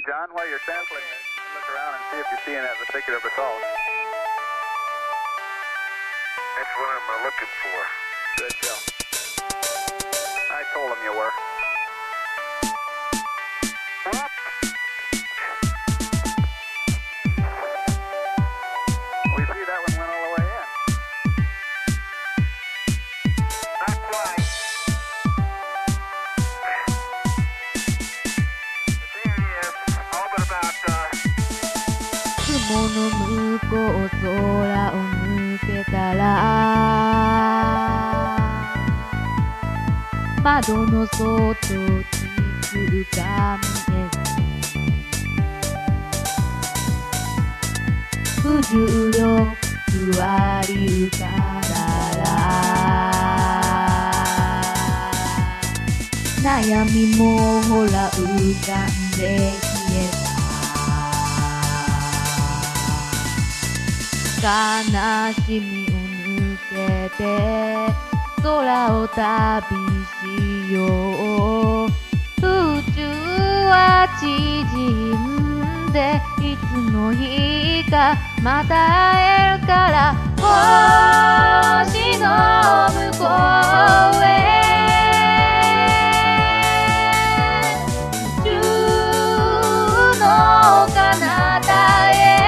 John, while you're sampling this, look around and see if you see any vesicular basalt. That's what I'm looking for. Good deal. I told him you were. What? We see that one went all the way in. Not quite. But there he is. All but about, 雲の向こう空を抜けたら窓の外地図が見える不重力割り浮かだら悩みもほら浮かんで消えた悲しみを抜けて空を旅しよう宇宙は縮んでいつの日かまた会えるから星の向こうへ宇宙の彼方へ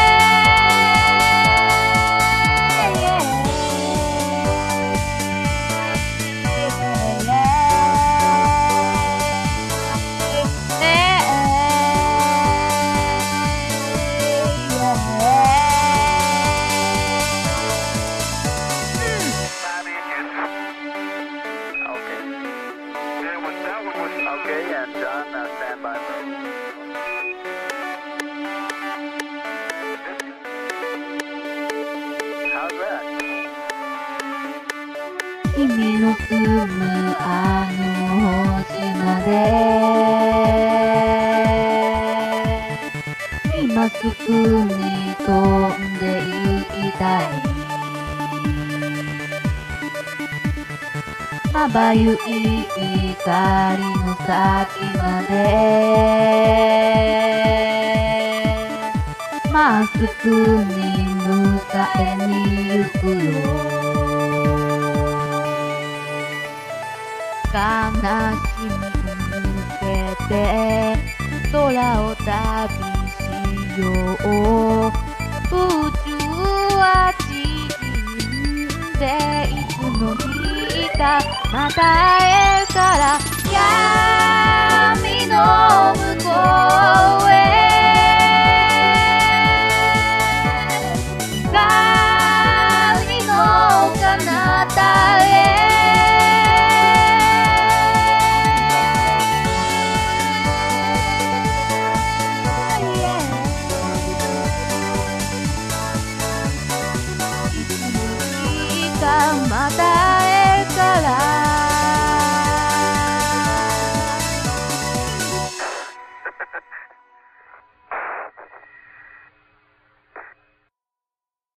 Okay, and John, stand by. How's that? 君の住むあの星まで今すぐに飛んで行きたいまばゆい光の先までまっすぐに迎えに行くよ悲しみを抜けて空を旅しよう宇宙は縮んでいつの日かまた会えるから